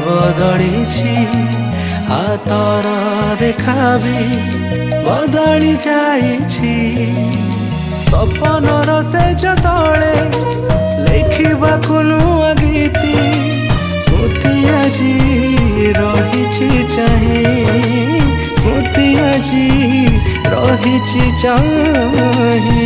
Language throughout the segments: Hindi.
बदली हातर रेखा भी बदली जाइछि सपनर से जतले लिखा नुआ गीति स्मृति आजी रही चाहे स्मृति आजी रही चाहे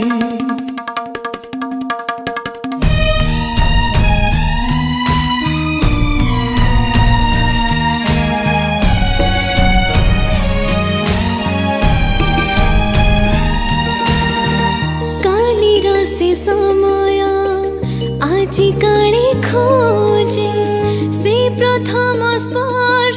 समय आज काले खोजे से प्रथम स्पर्श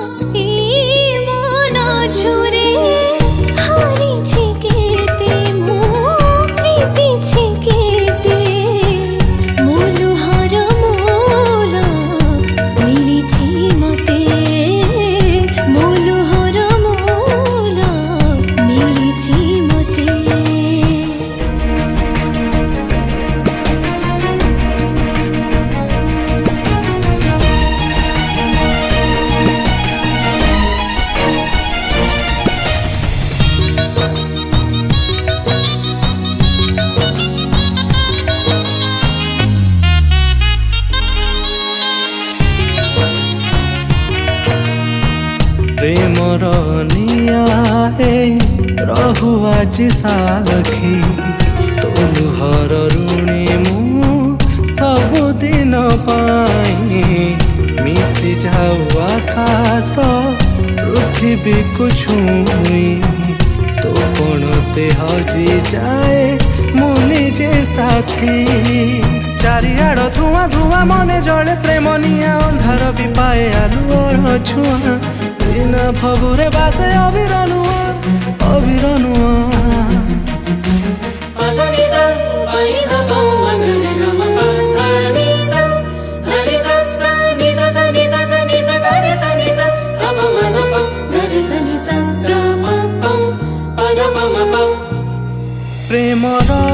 मन छुरे हारी केते मु जीती केते मोलुहर मोल मिली मते मोलुहर मोल मिली मते प्रेमर निया रहु आज साखी तोलुहर ऋणी मु सबुदिन पाई मिसी जाऊ आकाश पृथ्वी को छुई तो पणते हजी जाए मु निजे साथी चारिआड़ धुआं धुआं मने जले प्रेम निया अंधार भी पाए आलुअर छुआ बिना फगुरे बासे अबिरनुआ प्रेमर